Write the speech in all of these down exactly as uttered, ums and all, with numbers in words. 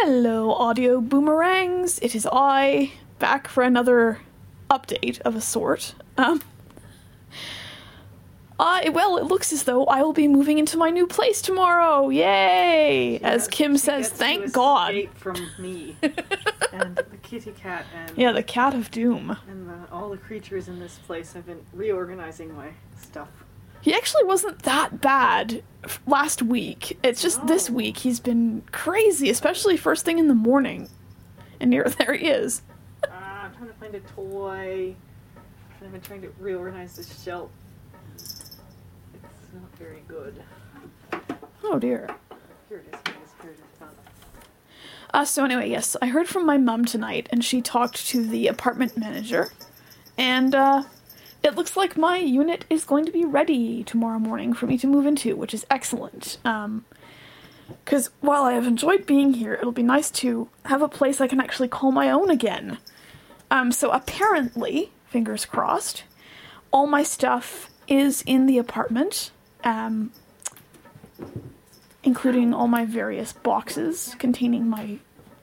Hello, audio boomerangs. It is I, back for another update of a sort. Um, I, well, it looks as though I will be moving into my new place tomorrow. Yay! Yeah, as Kim says, thank God. From me and the kitty cat and Yeah, the cat of doom. and the, all the creatures in this place. I've been reorganizing my stuff. He actually wasn't that bad f- last week. It's just No. this week he's been crazy, especially first thing in the morning. And here, there he is. Uh, I'm trying to find a toy. I've been trying to reorganize the shelf. It's not very good. Oh dear. Here it is. Here it is. Here it is. Found it. Uh, so anyway, yes, I heard from my mum tonight, and she talked to the apartment manager, and uh, it looks like my unit is going to be ready tomorrow morning for me to move into, which is excellent. Um, because while I have enjoyed being here, it'll be nice to have a place I can actually call my own again. Um, so apparently, fingers crossed, all my stuff is in the apartment, um, including all my various boxes containing my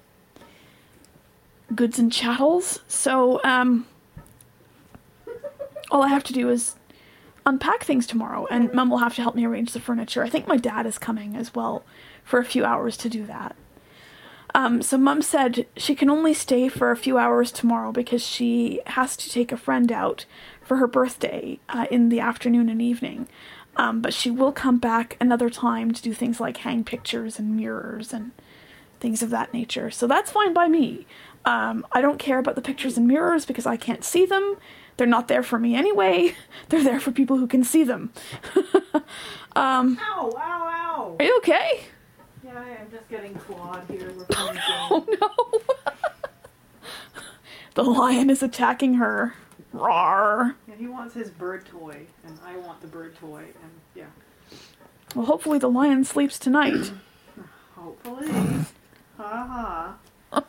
goods and chattels. So, um, all I have to do is unpack things tomorrow, and Mum will have to help me arrange the furniture. I think my dad is coming as well for a few hours to do that. Um, so Mum said she can only stay for a few hours tomorrow because she has to take a friend out for her birthday uh, in the afternoon and evening. Um, but she will come back another time to do things like hang pictures and mirrors and things of that nature. So that's fine by me. Um, I don't care about the pictures and mirrors because I can't see them. They're not there for me anyway. They're there for people who can see them. um, Ow! Ow! Ow! are you okay? Yeah, I'm just getting clawed here. We're playing a game. Oh no! The lion is attacking her. Rawr. Yeah, he wants his bird toy, and I want the bird toy, and yeah. Well, hopefully the lion sleeps tonight. Hopefully. Ha ha.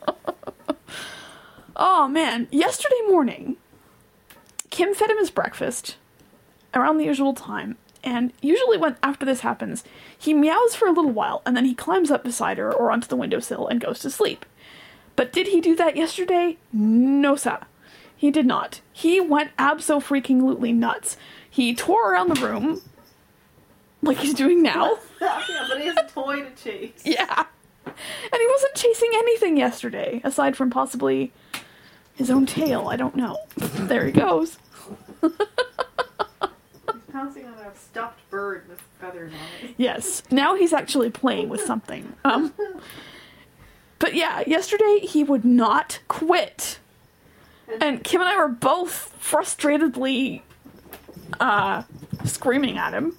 Oh man, yesterday morning, Kim fed him his breakfast around the usual time, and usually when after this happens, he meows for a little while, and then he climbs up beside her or onto the windowsill and goes to sleep. But did he do that yesterday? No, sir. He did not. He went abso-freaking-lutely nuts. He tore around the room, like he's doing now. Yeah, but he has a toy to chase. Yeah. And he wasn't chasing anything yesterday, aside from possibly his own tail. I don't know. There he goes. He's pouncing on a stuffed bird with feathers on it. Yes. Now he's actually playing with something. Um, but yeah, yesterday he would not quit. And Kim and I were both frustratedly uh, screaming at him.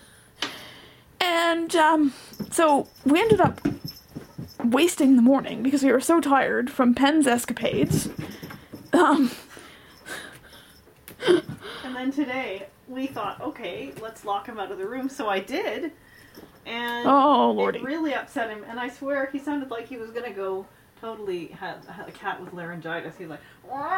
And um, so we ended up wasting the morning because we were so tired from Penn's escapades. Um, And then today, we thought, okay, let's lock him out of the room. So I did. And oh, lordy. it really upset him. And I swear, he sounded like he was going to go totally have, have a cat with laryngitis. He's like,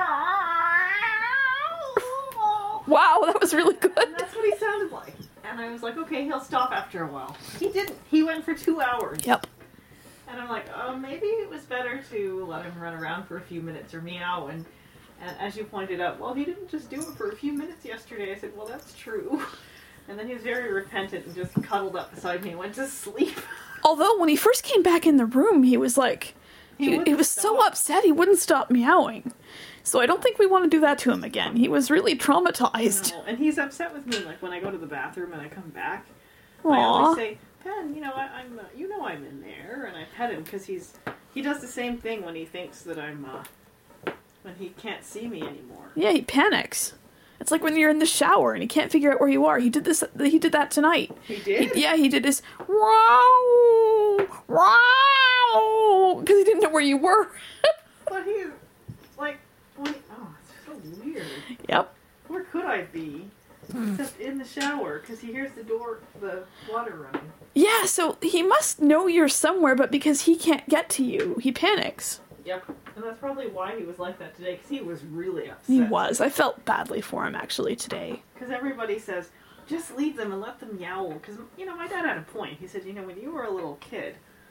wow, that was really good. and that's what he sounded like. And I was like, okay, he'll stop after a while. He didn't. He went for two hours. Yep. And I'm like, oh, maybe it was better to let him run around for a few minutes or meow. And, and as you pointed out, well, he didn't just do it for a few minutes yesterday. I said, well, that's true. And then he was very repentant and just cuddled up beside me and went to sleep. Although when he first came back in the room, he was like, He he, he wouldn't was so stop. upset he wouldn't stop meowing. So I don't think we want to do that to him again. He was really traumatized. No, and he's upset with me. Like when I go to the bathroom and I come back, I Aww. always say, "Pen, you know, I, I'm, uh, you know, I'm in there," and I pet him because he's he does the same thing when he thinks that I'm uh, when he can't see me anymore. Yeah, he panics. It's like when you're in the shower and he can't figure out where you are. He did this. He did that tonight. He did. He, yeah, he did this. Wow, wow, because he didn't know where you were. But he's like, when he, oh, it's so weird. Yep. Where could I be? Except in the shower because he hears the door, the water running. Yeah, so he must know you're somewhere, but because he can't get to you, he panics. Yep. And that's probably why he was like that today, because he was really upset. He was. I felt badly for him, actually, today. Because everybody says, just leave them and let them yowl. Because, you know, my dad had a point. He said, you know, when you were a little kid,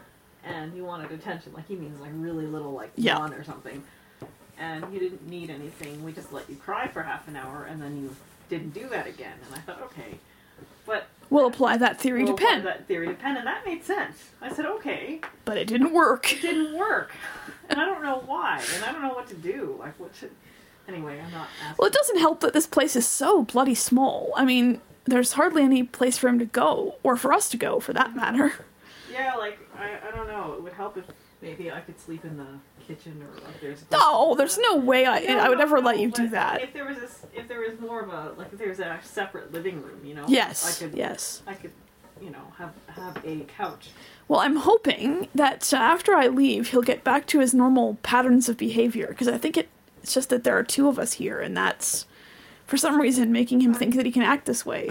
and you wanted attention, like he means like really little, like yeah. one or something, and you didn't need anything. We just let you cry for half an hour, and then you didn't do that again. And I thought, okay, but we'll apply that theory we'll to Penn. Apply that theory to Penn, and that made sense. I said, okay, but it didn't work. It didn't work, and I don't know why, and I don't know what to do. Like, what should? Anyway, I'm not asking. Well, it doesn't help that this place is so bloody small. I mean, there's hardly any place for him to go, or for us to go, for that matter. Yeah, like, I, I don't know. It would help if maybe I could sleep in the kitchen, or like there's... No, there's no way I no, I would no, ever no, let you do that. If there was a, if there was more of a, like if there was a separate living room, you know? Yes, I could, yes. I could, you know, have, have a couch. Well, I'm hoping that uh, after I leave, he'll get back to his normal patterns of behavior, because I think it, it's just that there are two of us here, and that's, for some reason, making him think that he can act this way.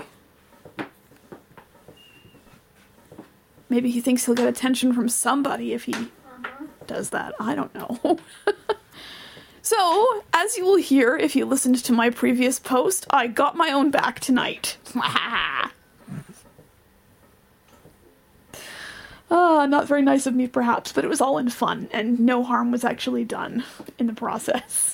Maybe he thinks he'll get attention from somebody if he uh-huh. does that. I don't know. So, as you will hear if you listened to my previous post, I got my own back tonight. Ah, uh, not very nice of me perhaps, but it was all in fun, and no harm was actually done in the process.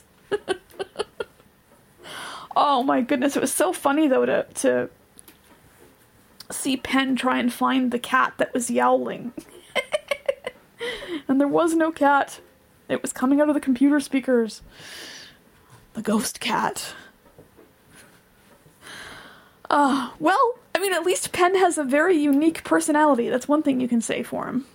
Oh my goodness, it was so funny though to... to see Penn try and find the cat that was yowling. And there was no cat. It was coming out of the computer speakers. The ghost cat. Uh, well, I mean, at least Penn has a very unique personality. That's one thing you can say for him.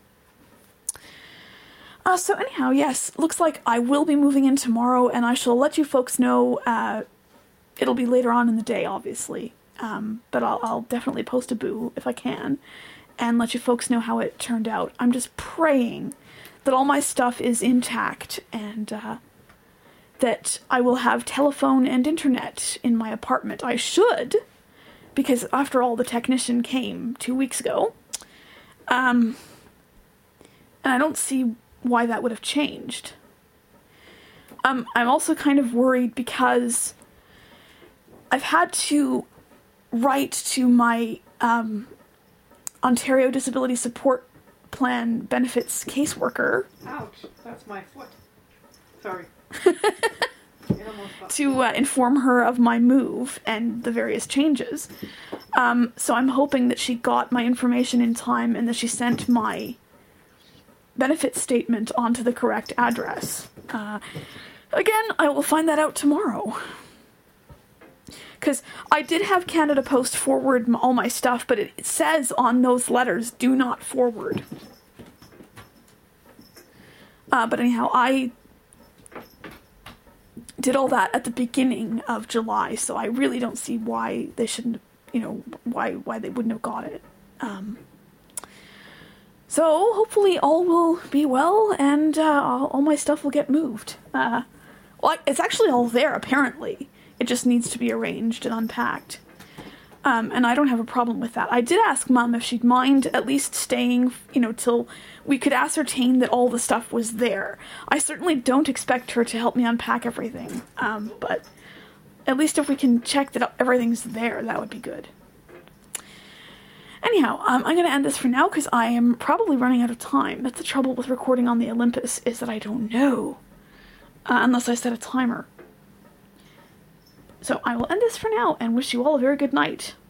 Uh, so anyhow, yes, looks like I will be moving in tomorrow, and I shall let you folks know, uh, it'll be later on in the day, obviously. Um, but I'll, I'll definitely post a boo if I can and let you folks know how it turned out. I'm just praying that all my stuff is intact and uh, that I will have telephone and internet in my apartment. I should, because after all, the technician came two weeks ago. Um, and I don't see why that would have changed. Um, I'm also kind of worried because I've had to write to my um, Ontario Disability Support Plan benefits caseworker. Ouch, that's my foot. Sorry. to uh, inform her of my move and the various changes. Um, so I'm hoping that she got my information in time and that she sent my benefit statement onto the correct address. Uh, again, I will find that out tomorrow. Because I did have Canada Post forward all my stuff, but it says on those letters, do not forward. Uh, but anyhow, I did all that at the beginning of July, so I really don't see why they shouldn't, you know, why why they wouldn't have got it. Um, so hopefully all will be well, and uh, all, all my stuff will get moved. Uh, well, it's actually all there, apparently. It just needs to be arranged and unpacked. Um, and I don't have a problem with that. I did ask Mum if she'd mind at least staying, you know, till we could ascertain that all the stuff was there. I certainly don't expect her to help me unpack everything. Um, but at least if we can check that everything's there, that would be good. Anyhow, um, I'm going to end this for now because I am probably running out of time. That's the trouble with recording on the Olympus, is that I don't know. Uh, unless I set a timer. So I will end this for now and wish you all a very good night.